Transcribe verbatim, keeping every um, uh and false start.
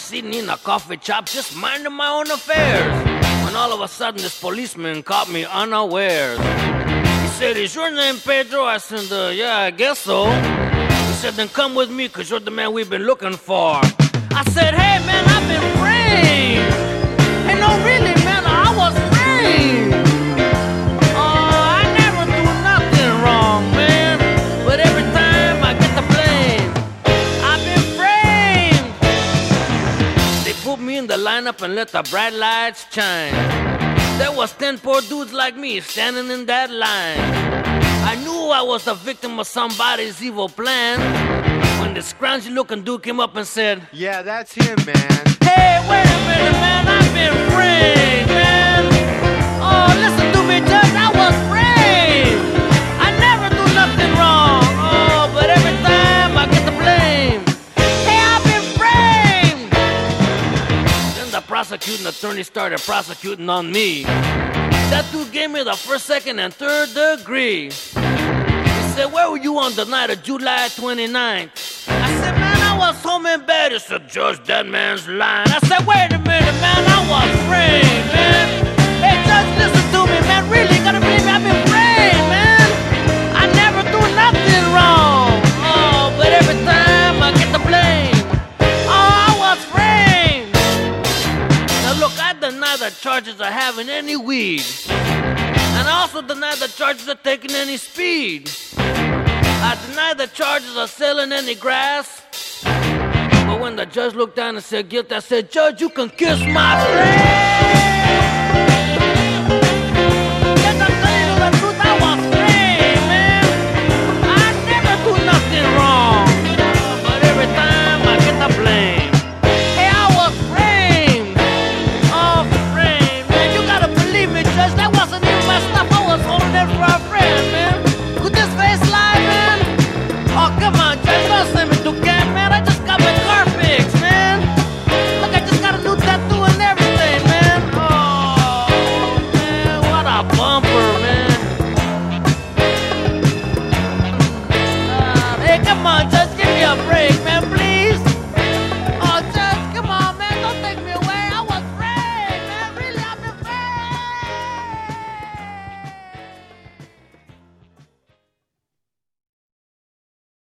sitting in a coffee shop just minding my own affairs, when all of a sudden this policeman caught me unawares. He said, "Is your name Pedro?" I said, uh, "Yeah, I guess so." He said, "Then come with me, cause you're the man we've been looking for." I said, "Hey man, I've been framed." Hey, no really man, I was framed. Oh, I never do nothing wrong, man, but every time I get the blame, I've been framed. They put me in the lineup and let the bright lights shine. There was ten poor dudes like me standing in that line. I knew I was the victim of somebody's evil plan, when this scroungy looking dude came up and said, "Yeah, that's him, man." "Hey, wait a minute, man, I've been framed, man. Oh, listen to me, Judge, I was framed. I never do nothing wrong. Oh, but every time I get the blame. Hey, I've been framed." Then the prosecuting attorney started prosecuting on me. That dude gave me the first, second, and third degree. He said, "Where were you on the night of July twenty-ninth?" I said, "Man, I was home in bed." He said, "Judge, that man's lying." I said, "Wait a minute, man, I was framed, man. Hey, Judge, listen to me, man. Really gotta believe me, I've been framed, man. I never do nothing wrong. Oh, but every time I get the blame. Oh, I was framed." Now look, I deny the charges of having any weed, and I also deny the charges of taking any speed. I deny the charges of selling any grass. But when the judge looked down and said guilty, I said, "Judge, you can kiss my face."